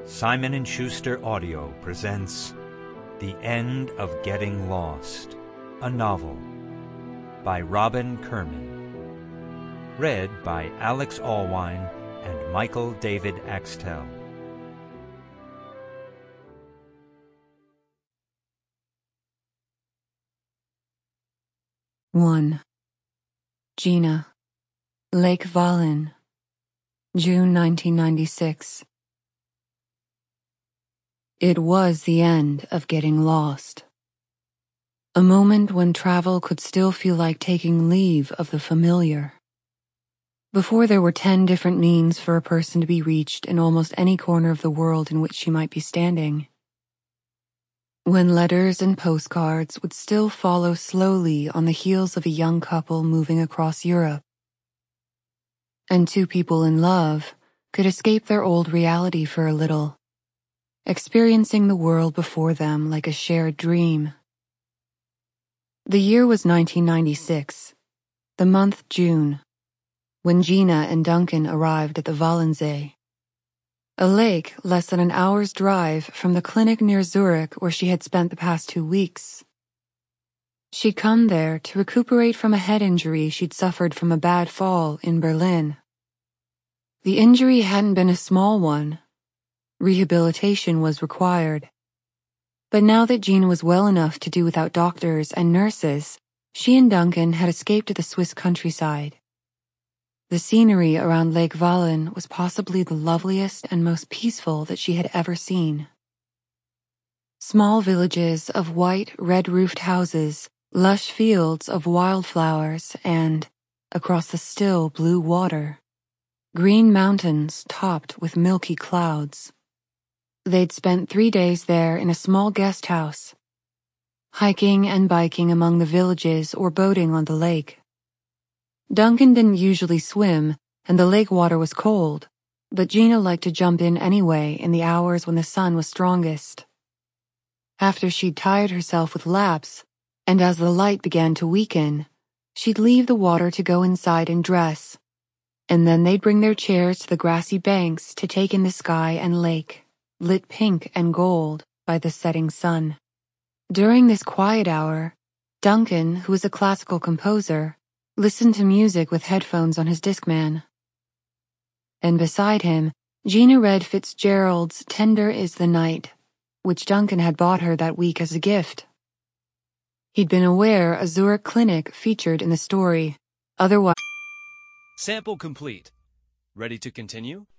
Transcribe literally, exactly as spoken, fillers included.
Simon and Schuster Audio presents The End of Getting Lost, a novel by Robin Kerman. Read by Alex Allwine and Michael David Axtell. one. Gina. Lake Valin. June nineteen ninety-six. It was the end of getting lost. A moment when travel could still feel like taking leave of the familiar. Before there were ten different means for a person to be reached in almost any corner of the world in which she might be standing. When letters and postcards would still follow slowly on the heels of a young couple moving across Europe. And two people in love could escape their old reality for a little, experiencing the world before them like a shared dream. The year was nineteen ninety-six, the month June, when Gina and Duncan arrived at the Wallensee, a lake less than an hour's drive from the clinic near Zurich where she had spent the past two weeks. She'd come there to recuperate from a head injury she'd suffered from a bad fall in Berlin. The injury hadn't been a small one. Rehabilitation was required. But now that Gina was well enough to do without doctors and nurses, she and Duncan had escaped to the Swiss countryside. The scenery around Lake Valin was possibly the loveliest and most peaceful that she had ever seen. Small villages of white, red-roofed houses, lush fields of wildflowers, and, across the still blue water, green mountains topped with milky clouds. They'd spent three days there in a small guest house, hiking and biking among the villages or boating on the lake. Duncan didn't usually swim, and the lake water was cold, but Gina liked to jump in anyway in the hours when the sun was strongest. After she'd tired herself with laps, and as the light began to weaken, she'd leave the water to go inside and dress, and then they'd bring their chairs to the grassy banks to take in the sky and lake, lit pink and gold by the setting sun. During this quiet hour, Duncan, who was a classical composer, listened to music with headphones on his Discman. And beside him, Gina read Fitzgerald's Tender is the Night, which Duncan had bought her that week as a gift. He'd been aware a Zurich clinic featured in the story, otherwise... Sample complete. Ready to continue?